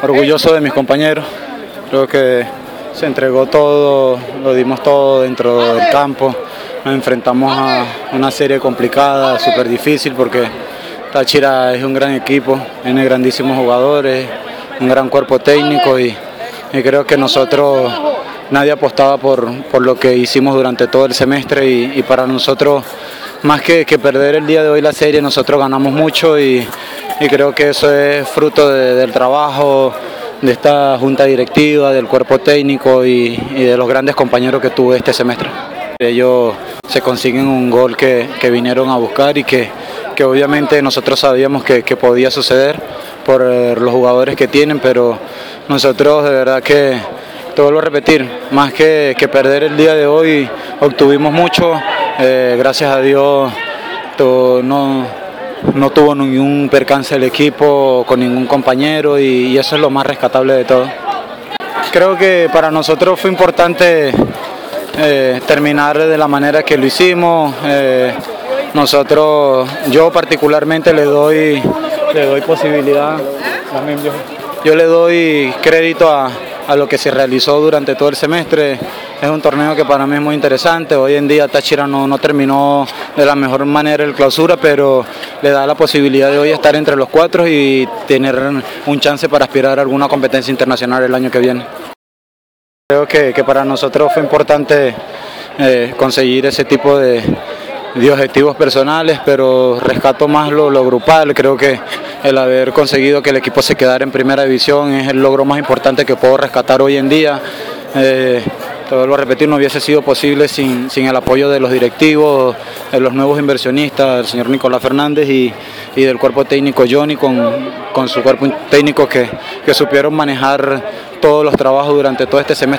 orgulloso de mis compañeros. Creo que se entregó todo, lo dimos todo dentro del campo. Nos enfrentamos a una serie complicada, súper difícil, porque Táchira es un gran equipo, tiene grandísimos jugadores, un gran cuerpo técnico y creo que nosotros, nadie apostaba por lo que hicimos durante todo el semestre y para nosotros, más que perder el día de hoy la serie, nosotros ganamos mucho y creo que eso es fruto del trabajo de esta junta directiva, del cuerpo técnico y de los grandes compañeros que tuve este semestre. Ellos se consiguen un gol que vinieron a buscar y que obviamente nosotros sabíamos que podía suceder por los jugadores que tienen, pero nosotros de verdad que, te vuelvo a repetir, más que perder el día de hoy, obtuvimos mucho, gracias a Dios no tuvo ningún percance el equipo con ningún compañero y eso es lo más rescatable de todo. Creo que para nosotros fue importante terminar de la manera que lo hicimos. Yo particularmente le doy posibilidad, yo le doy crédito a lo que se realizó durante todo el semestre. Es un torneo que para mí es muy interesante. Hoy en día Táchira no terminó de la mejor manera el clausura, pero le da la posibilidad de hoy estar entre los 4 y tener un chance para aspirar a alguna competencia internacional el año que viene. Creo que para nosotros fue importante conseguir ese tipo de objetivos personales, pero rescato más lo grupal. Creo que el haber conseguido que el equipo se quedara en primera división es el logro más importante que puedo rescatar hoy en día. Te vuelvo a repetir, no hubiese sido posible sin el apoyo de los directivos, de los nuevos inversionistas, del señor Nicolás Fernández y del cuerpo técnico Johnny con su cuerpo técnico que supieron manejar todos los trabajos durante todo este semestre.